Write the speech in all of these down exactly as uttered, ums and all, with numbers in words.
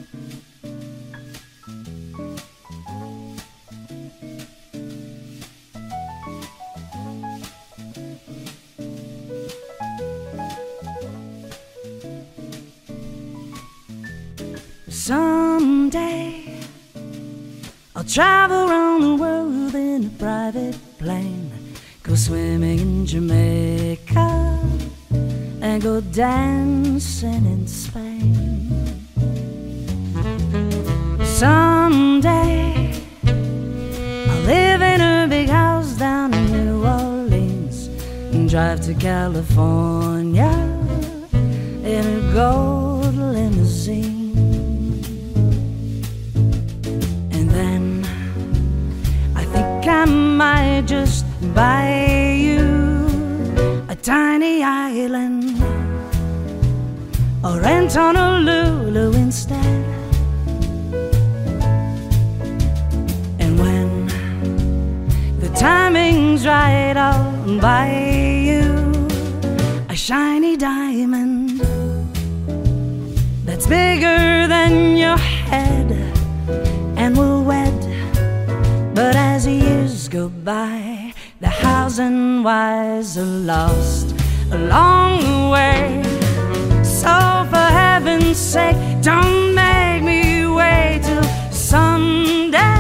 Someday I'll travel around the world in a private plane, go swimming in Jamaica and go dancing in Spain. Someday I'll live in a big house down in New Orleans and drive to California in a gold limousine. I might just buy you a tiny island or rent Honolulu instead. And when the timing's right, I'll buy you a shiny diamond that's bigger than your head, and we'll wed. But as the years go by, the house and wives are lost along the way. So for heaven's sake, don't make me wait till someday.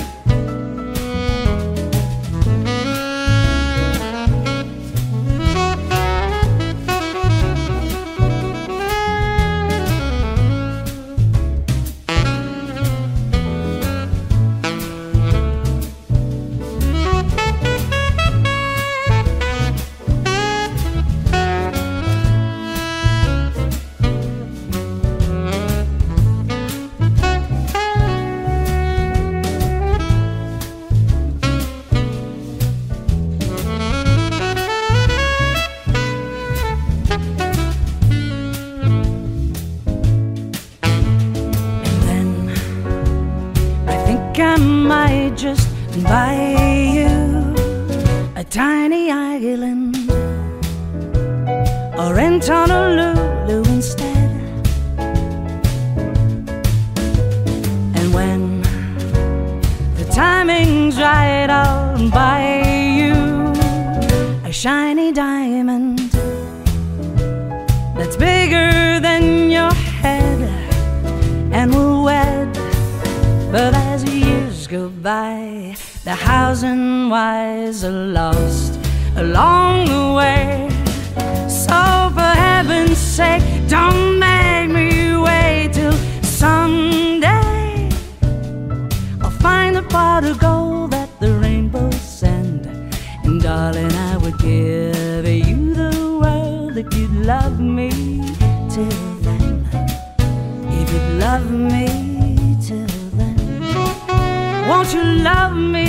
I might just buy you a tiny island or rent Honolulu instead. And when the timing's right, I'll buy you a shiny diamond that's bigger than your head, and we'll wed. But as the years go by, the house and wives are lost along the way. So for heaven's sake, don't make me wait till someday. I'll find the pot of gold that the rainbows send, and darling, I would give you the world if you'd love me till then. If you'd love me till then, won't you love me